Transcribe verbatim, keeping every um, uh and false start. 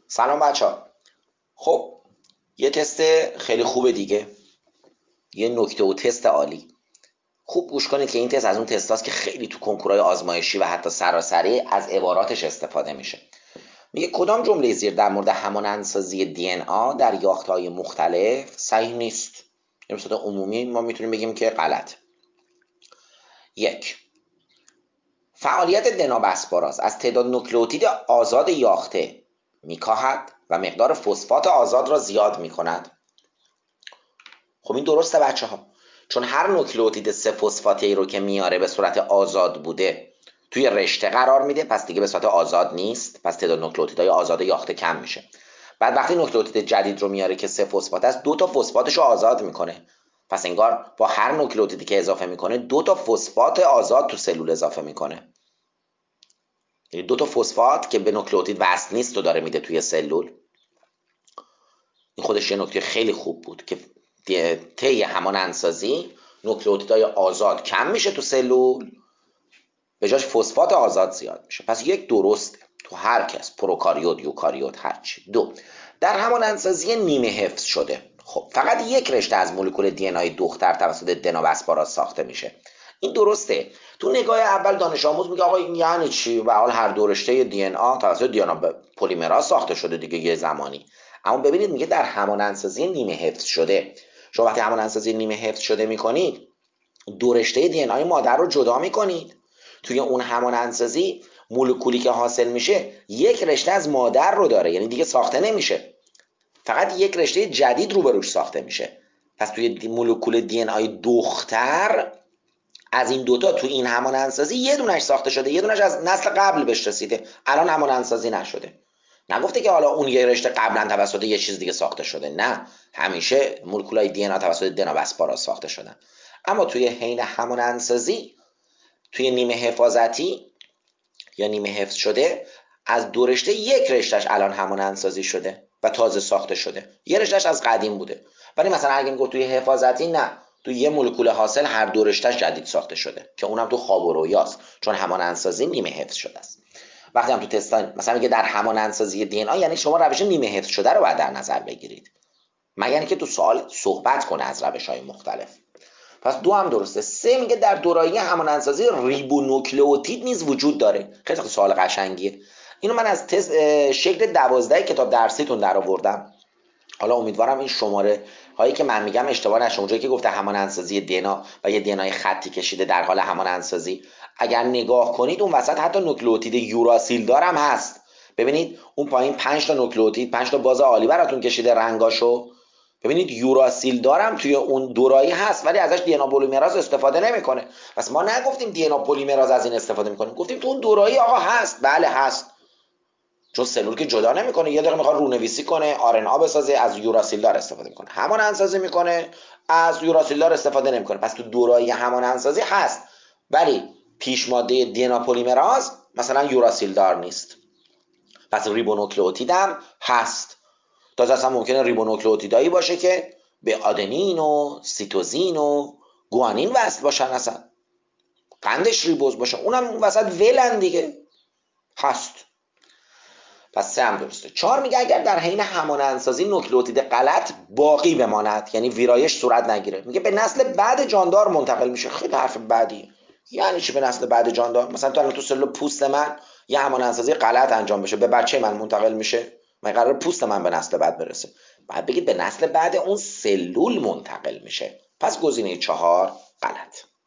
سلام بچه ها. خب یه تست خیلی خوبه دیگه، یه نکته و تست عالی. خوب گوش کنید که این تست از اون تست هاست که خیلی تو کنکورهای آزمایشی و حتی سراسری از عباراتش استفاده میشه. میگه کدام جمله زیر در مورد همانندسازی دی ان ای در یافته‌های مختلف صحیح نیست؟ به صورت عمومی ما میتونیم بگیم که غلط. یک، فعالیت دنابسپاراز از تعداد نوکلئوتید آزاد یاخته میکاهد و مقدار فسفات آزاد را زیاد میکند. خب این درسته بچه ها، چون هر نوکلئوتید سه فسفاتی رو که میاره به صورت آزاد بوده توی رشته قرار میده، پس دیگه به صورت آزاد نیست، پس تعداد نوکلئوتیدهای آزاد یاخته کم میشه. بعد وقتی نوکلئوتید جدید رو میاره که سه فسفات است، دو تا فسفاتش رو آزاد میکنه، پس انگار با هر نوکلئوتیدی که اضافه میکنه دو تا فسفات آزاد تو سلول اضافه میکنه. یعنی دو تا فسفات که به نوکلئوتید وصل نیست رو داره میده توی سلول. این خودش یه نکته خیلی خوب بود که طی همانندسازی نوکلئوتیدهای آزاد کم میشه تو سلول، به جاش فسفات آزاد زیاد میشه. پس یک درسته تو هر کس، پروکاریوت، یوکاریوت، هرچی. دو، در همانندسازی نیمه حفظ شده خب فقط یک رشته از مولکول دی ان ای دختر توسط دنابسپاراز ساخته میشه. این درسته. تو نگاه اول دانش آموز میگه آقا این یعنی چی؟ به حال هر دو رشته دی ان ای توسط دی ان ای پلیمراز ساخته شده دیگه یه زمانی. اما ببینید میگه در همانندسازی نیمه حفظ شده. شما وقتی همانندسازی نیمه حفظ شده میکنید، دو رشته دی ان ای مادر رو جدا میکنید. توی اون همانندسازی مولکولی که حاصل میشه یک رشته از مادر رو داره، یعنی دیگه ساخته نمیشه، فقط یک رشته جدید روبروش ساخته میشه. پس توی مولکول دی ان ای دختر از این دوتا تو این همانندسازی یه دونش ساخته شده، یه دونش از نسل قبل بهش رسیده، الان همانندسازی نشده. نگفته که حالا اون یه رشته قبلا توسط یه چیز دیگه ساخته شده، نه، همیشه مولکولای دی ان ای توسط دنابسپاراز ساخته شدن. اما توی حین همانندسازی توی نیمه حفاظتی یا نیمه حفظ شده از دو رشته یک رشتهش الان همانندسازی شده و تازه ساخته شده، یه رشتهش از قدیم بوده. ولی مثلا اگه میگه توی حفاظتی، نه، توی یه مولکول حاصل هر دو رشتهش جدید ساخته شده که اونم تو خواب و رویاست، چون همانندسازی نیمه حفظ شده است. وقتی هم تو تستان مثلا میگه در همانندسازی دی ان ای، یعنی شما روش نیمه حفظ شده رو باید در نظر بگیرید، مگر اینکه تو سوال صحبت کنه از روش‌های مختلف. پس دو هم درسته. سه میگه در دورایی همانندسازی ریبونوکلئوتید نیز وجود داره. خیلی سوال قشنگیه. اینو من از تست شکل دوازده کتاب درسیتون در آوردم. حالا امیدوارم این شماره هایی که من میگم اشتباه نشه. اونجایی که گفته همانندسازی دی ان ای و یه دی ان ای خطی کشیده در حال همانندسازی، اگر نگاه کنید اون وسط حتی نوکلئوتید یوراسیل دارم هست. ببینید اون پایین پنج تا نوکلئوتید، پنج تا باز عالی براتون کشیده رنگاشو. ببینید یوراسیل دارم توی اون دورایی هست، ولی ازش دی ان ای پلیمراز استفاده نمیکنه. پس ما نگفتیم دی ان ای پلیمراز از این استفاده میکنه، گفتیم تو اون دورایی آقا هست. بله هست، چون سلول که جدا نمیکنه، یه دقیقه میخواد رونویسی کنه، آر ان ا بسازه، از یوراسیل دار استفاده میکنه. همانندسازی میکنه، از یوراسیل دار استفاده نمیکنه. پس تو دورایی همانندسازی هست، ولی پیش ماده دی ان ای پلیمراز مثلا یوراسیل دار نیست. پس ریبونوکلئوتید هم هست. تازه اصلا ممکنه ریبونوکلئوتیدایی باشه که به آدنین و سیتوزین و گوانین وصل باشن، اصلا قندش ریبوز باشه، اونم اون وسط ولن دیگه، هست. پس سه هم درسته. چهار میگه اگر در حین همانندسازی نوکلئوتید غلط باقی بماند، یعنی ویرایش صورت نگیره، میگه به نسل بعد جاندار منتقل میشه. خیلی حرف بعدی. یعنی چی به نسل بعد جاندار؟ مثلا تو الان تو سلول پوست من یه همانندسازی غلط انجام بشه، به بچه من منتقل میشه؟ من قرار پوست من به نسل بعد برسه. بعد بگید به نسل بعد اون سلول منتقل میشه. پس گزینه چهار غلط.